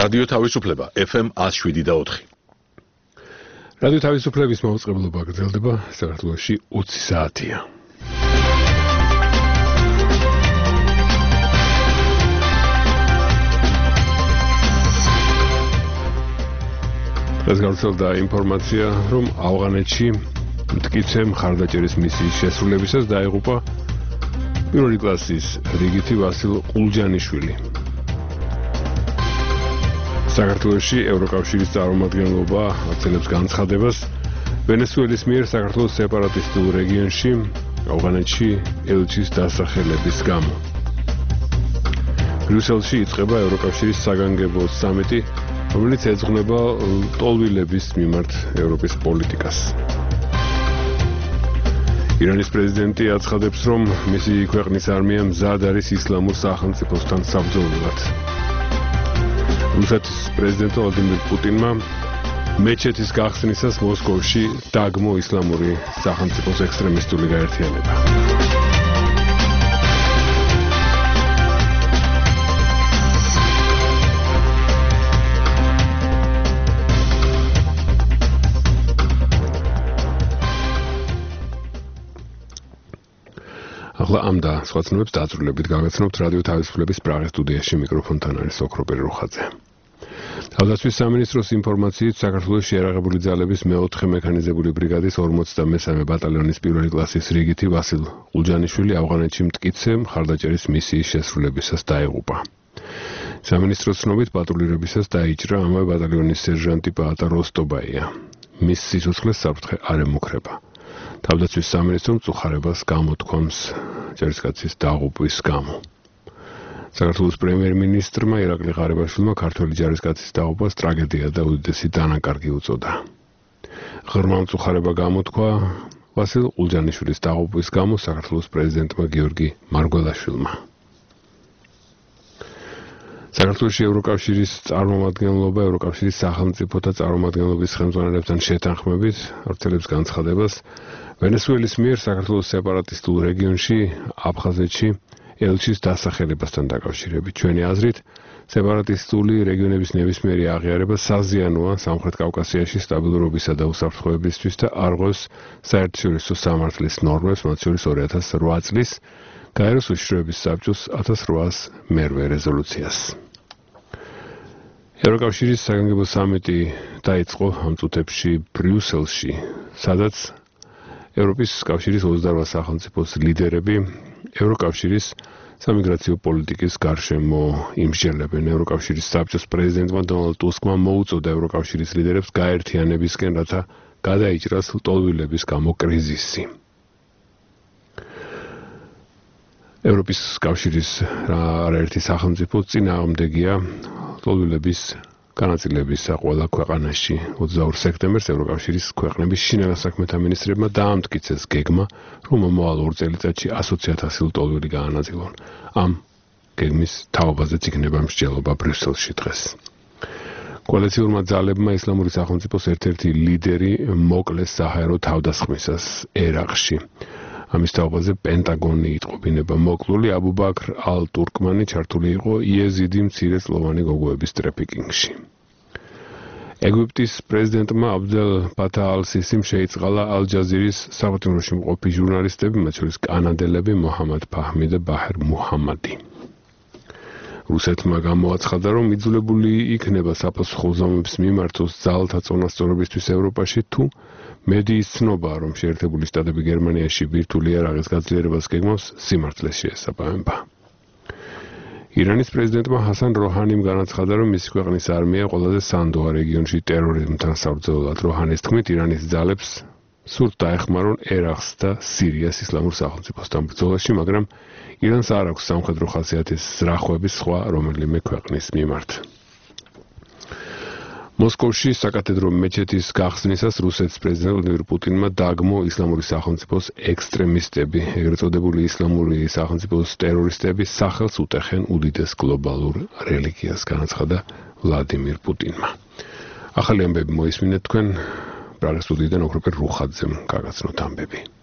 რადიო თავისუფლება FM 107.4. რადიო თავისუფლების მაუწყებლობა გრძელდება საქართველოში 20 საათია. დღეს გავრცელდა ინფორმაცია, რომ ავღანეთში მტკიცე მხარდაჭერის მისიის შესრულებისას დაიღუპა პირველი კლასის რიგითი ვასილ ყულჯანიშვილი. საქართველოში ევროკავშირის წარმომადგენლობა აცილებს განცხადებას ვენესუელის მიერ საქართველოს სეპარატისტულ რეგიონში ავღანეთში ელჩის დასახელების გამო. ბრიუსელში იწყება ევროკავშირის საგანგებო სამიტი, რომელიც ეძღვნება ლტოლვილების მიმართ ევროპის პოლიტიკას. ირანის პრეზიდენტი აცხადებს, რომ მისი ქვეყნის არმია მზად არის ისლამურ სახელმწიფოსთან საბრძოლველად. რუსეთის პრეზიდენტ ვლადიმირ პუტინმა მეჩეთის გახსნისას მოსკოვში დაგმო ისლამური სახელმწიფოს ექსტრემისტული გაერთიანება. ახლა ამ და სხვა ცნობებს დაწვრილებით გავაცნობთ რადიო თავისუფლების პრაღის სტუდიაში მიკროფონთან არის ოქროპერ რუხაძე. თავდაცვის სამინისტროს ინფორმაციით საქართველოს შეერაღებული ძალების მეოთხე მექანიზებული ბრიგადის 53-მე ბატალიონის პირველი კლასის რიგითი ვასილ ყულჯანიშვილი ავღანეთში მტკიცე მხარდაჭერის მისიის შესრულებისას დაიღუპა. სამინისტროს ცნობით პატრულირებისას დაიჭრა ამავე ბატალიონის სერჟანტი პაატა როსტობაია. მის სიცოცხლეს საფრთხე არ ემუქრება. თავდაცვის სამინისტრომ წუხარებას გამოთქვამს ჯარისკაცის დაღუპვის გამო. საქართველოს პრემიერ-მინისტრმა ირაკლი ღარიბაშვილმა ქართველი ჯარისკაცის დაღუპვას ტრაგედია და უდიდესი დანაკარგი უწოდა. ღრმა მწუხარება გამოთქვა ვასილ ყულჯანიშვილის დაღუპვის გამო საქართველოს პრეზიდენტმა გიორგი მარგველაშვილმა. საქართველოში ევროკავშირის წარმომადგენლობა ევროკავშირის სახელმწიფოთა წარმომადგენლობის ხელმძღვანელებთან შეთანხმებით ავრცელებს განცხადებას ვენესუელის მიერ საქართველოს სეპარატისტულ რეგიონში აფხაზეთში ელჩის დასახელებასთან დაკავშირებით. ჩვენი აზრით, სეპარატისტული რეგიონების ნებისმიერი აღიარება საზიანოა სამხრეთ კავკასიაში სტაბილურობისა და უსაფრთხოებისთვის და არღოს საერთაშორისო სამართლის ნორმებს, მათ შორის 2008 წლის გაეროს უშიშროების საბჭოს 1808 რეზოლუციას. ევროკავშირის საგანგებო სამიტი დაიწყო ამ წუთებში ბრიუსელში, სადაც ევროპის კავშირის 28 სახელმწიფოს ლიდერები ევროკავშირის სამიგრაციო პოლიტიკის გარშემო იმსჯელებენ. ევროკავშირის საბჭოს პრეზიდენტმა დონალდ ტუსკმა მოუწოდა ევროკავშირის ლიდერებს გაერთიანებისკენ, რათა გადაიჭრას ლტოლვილების გამო კრიზისი. ევროპის კავშირის არაერთი სახელმწიფო წინააღმდეგია ლტოლვილების განაწილების ყველა ქვეყანაში. 22 სექტემბერს ევროკავშირის ქვეყნების შინაგან საქმეთა მინისტრებმა დაამტკიცეს გეგმა, რომ მომავალ 2 წელიწადში 120,000 ლტოლვილი გაანაწილონ. ამ გეგმის თაობაზეც იქნება მსჯელობა ბრიუსელში დღეს. კოალიციურმა ძალებმა ისლამური სახელმწიფოს ერთ-ერთი ლიდერი მოკლეს საჰაერო თავდასხმისას ერაყში. ამის თაობაზე პენტაგონი იტყობინება მოკლული აბუ ბაქრ ალ-ტურკმანი ჩართული იყო იეზიდი მცირეწლოვანი გოგოების ტრაფიკინგში. ეგვიპტის პრეზიდენტმა აბდელ ფათაჰ ალ-სისიმ შეიწყალა ალ-ჯაზირის საფუძვლოში მყოფი ჟურნალისტები, მათ შორის კანადელები მოჰამად ფაჰმი და ბაჰერ მუჰამადი. რუსეთმა გამოაცხადა, რომ იძულებული იქნება საპასუხო ზომებს მიმართოს ძალთა წონასწორობისთვის ევროპაში, თუ მედიის ცნობა, რომ შეერთებული შტატები გერმანიაში ბირთვული იარაღის გაძლიერებას გეგმავს, სიმართლეს შეესაბამება. ირანის პრეზიდენტმა ჰასან როჰანიმ განაცხადა, რომ მისი ქვეყნის არმია ყველაზე სანდოა რეგიონში ტერორიზმთან საბრძოლველად. როჰანის თქმით, ირანის ძალებს სურთ დაეხმარონ ერაყს და სირიას ისლამურ სახელმწიფოსთან ბრძოლაში, მაგრამ ირანს არ აქვს სამხედრო ხასიათის ზრახვების სხვა რომელიმე ქვეყნის მიმართ. მოსკოვში საკათედრო მეჩეთის გახსნისას რუსეთის პრეზიდენტ ვლადიმირ პუტინმა დაგმო ისლამური სახელმწიფოს ექსტრემისტები, ეგრეთ წოდებული ისლამური სახელმწიფოს ტერორისტები სახელს უტეხენ უდიდეს გლობალურ რელიგიას, განაცხადა ვლადიმირ პუტინმა. ახალი ამბები მოისმინეთ თქვენ პრაღის სტუდიიდან ოქროპერ რუხაძემ გაგაცნოთ ამბები.